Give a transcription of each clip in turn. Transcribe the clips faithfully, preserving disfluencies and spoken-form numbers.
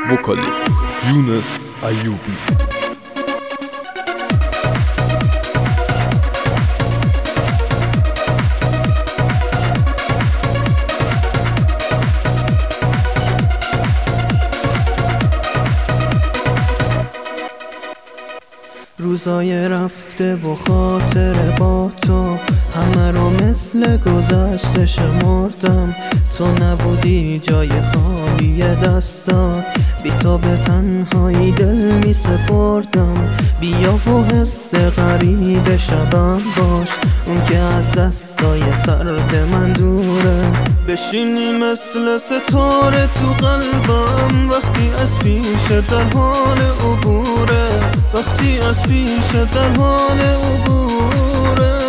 وکالیست یونس ایوبی. روزای رفته و خاطر با تو همه رو مثل گذشته شمردم. تو نبودی جای خالی دستات، بی تو به تنهایی دل می سپردم. بیا و حس غریب شبم باش، اون که از دستای سرد من دوره. بشینی مثل ستاره تو قلبم وقتی از پیش در حال عبوره، وقتی از پیش در حال عبوره.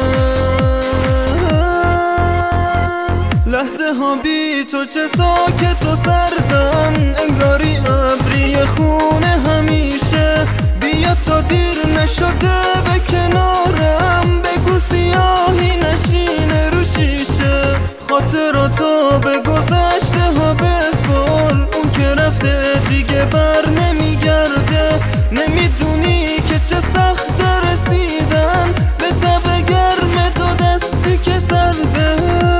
لحظه ها بی تو چه ساکت و سردن، انگاری ابری خونه همیشه. بیا تا دیر نشده به کنارم، بگو سیاهی نشینه رو شیشه. خاطراتو به گذشته ها بسپار، اون که رفته دیگه بر نمیگرده. نمیدونی که چه سخت رسیدن به تب گرم دو دستی که سرده.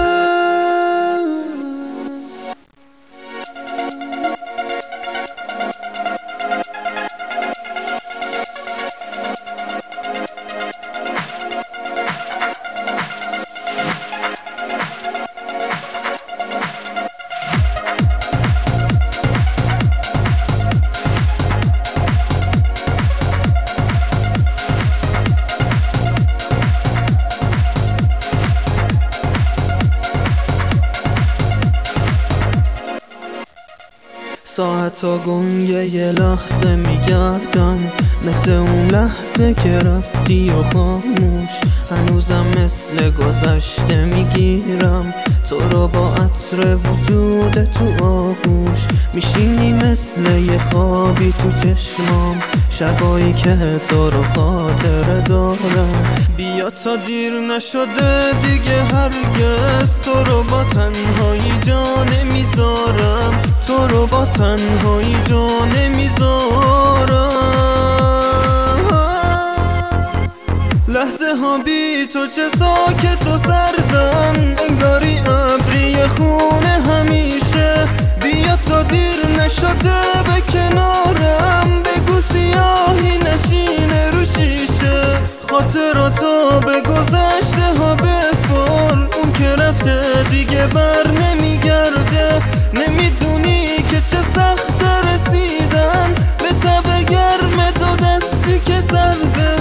ساعتا گنگه یه لحظه میگردم، مثل اون لحظه که رفتی و خاموش. هنوزم مثل گذشته میگیرم تو رو با عطر وجود تو آغوش. میشینی مثل یه خوابی تو چشمام، شبایی که تو رو خاطره دارم. بیا تا دیر نشده دیگه هرگز، تو رو با تنهایی جا نمیذارم، تو رو با تنهایی جا نمیذارم. لحظه ها بی تو چه ساکت و سردن، انگاری ابری خونه همیشه. بیا تا دیر نشده به کنارم، بگو سیاهی نشینه رو شیشه. خاطراتو به گذشته ها بسپار، اون که رفته دیگه بر نمیگرده. نمیدونی که چه سخت رسیدن به تب گرم دو دستی که سرده.